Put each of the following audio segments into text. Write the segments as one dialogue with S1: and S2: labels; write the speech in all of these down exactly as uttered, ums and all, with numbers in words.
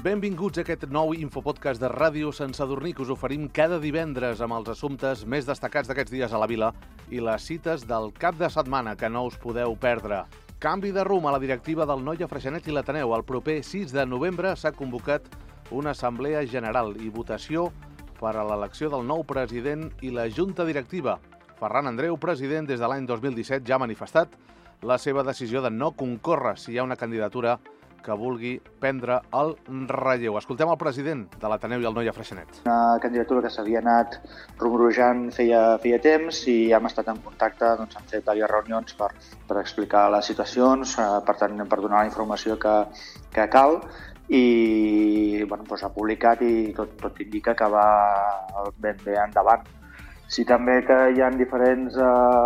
S1: Benvinguts a aquest nou infopodcast de Ràdio Sant Sadurní que us oferim cada divendres amb els assumptes més destacats d'aquests dies a la vila i les cites del cap de setmana que no us podeu perdre. Canvi de rumb a la directiva del Noia Freixenet i l'Ateneu. El proper sis de novembre s'ha convocat una assemblea general i votació per a l'elecció del nou president i la junta directiva. Ferran Andreu, president des de l'any dos mil disset, ja ha manifestat la seva decisió de no concórrer si hi ha una candidatura que vulgui prendre el relleu. Escoltem el president de l'Ateneu i el Noia Freixenet.
S2: Una candidatura que s'havia anat rumorejant feia, feia temps i hem estat en contacte, doncs, hem fet diverses reunions per, per explicar les situacions, eh, per tant, per donar la informació que, que cal i bueno, doncs, ha publicat i tot, tot indica que va ben bé endavant. Sí també que hi ha diferents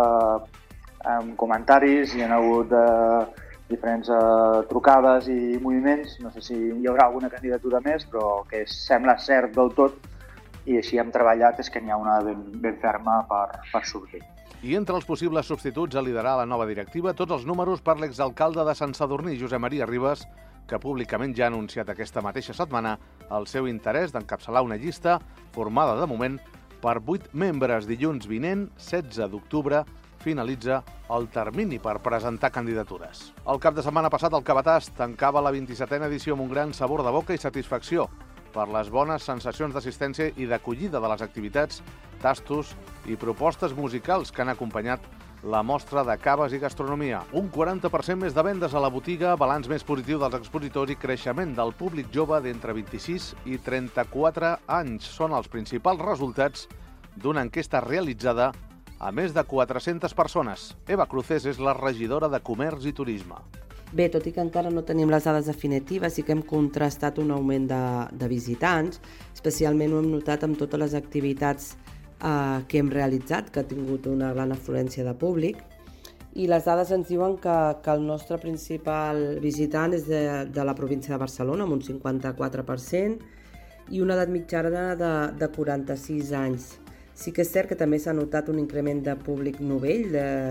S2: eh, comentaris, hi ha hagut eh, diferents uh, trucades i moviments. No sé si hi haurà alguna candidatura més, però que sembla cert del tot i així hem treballat és que n'hi ha una ben, ben ferma per, per sortir.
S1: I entre els possibles substituts a liderar la nova directiva, tots els números per l'exalcalde de Sant Sadurní, Josep Maria Ribas, que públicament ja ha anunciat aquesta mateixa setmana el seu interès d'encapçalar una llista formada de moment per vuit membres. Dilluns vinent, setze d'octubre, finalitza el termini per presentar candidatures. El cap de setmana passat, el Cabàs tancava la vint-i-setena edició amb un gran sabor de boca i satisfacció per les bones sensacions d'assistència i d'acollida de les activitats, tastos i propostes musicals que han acompanyat la mostra de caves i gastronomia. Un quaranta per cent més de vendes a la botiga, balanç més positiu dels expositors i creixement del públic jove d'entre vint-i-sis i trenta-quatre anys. Són els principals resultats d'una enquesta realitzada a més de quatre-centes persones. Eva Cruces és la regidora de Comerç i Turisme.
S3: Bé, tot i que encara no tenim les dades definitives, sí que hem contrastat un augment de, de visitants. Especialment ho hem notat amb totes les activitats eh, que hem realitzat, que ha tingut una gran afluència de públic. I les dades ens diuen que, que el nostre principal visitant és de, de la província de Barcelona, amb un cinquanta-quatre per cent, i una edat mitjana de, de quaranta-sis anys. Sí que és cert que també s'ha notat un increment de públic novell,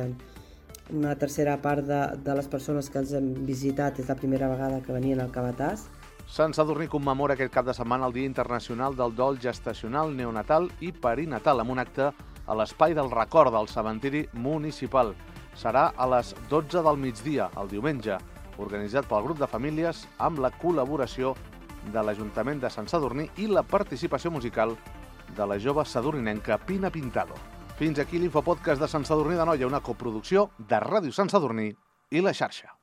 S3: de una tercera part de, de les persones que ens han visitat és la primera vegada que venien al Cabàs.
S1: Sant Sadurní commemora aquest cap de setmana el Dia Internacional del Dol Gestacional, Neonatal i Perinatal amb un acte a l'Espai del Record del Cementiri Municipal. Serà a les dotze del migdia, el diumenge, organitzat pel grup de famílies amb la col·laboració de l'Ajuntament de Sant Sadurní i la participació musical de la jove sadurninenca Pina Pintado. Fins aquí l'infopodcast de Sant Sadurní d'Anoia, una coproducció de Ràdio Sant Sadurní i La Xarxa.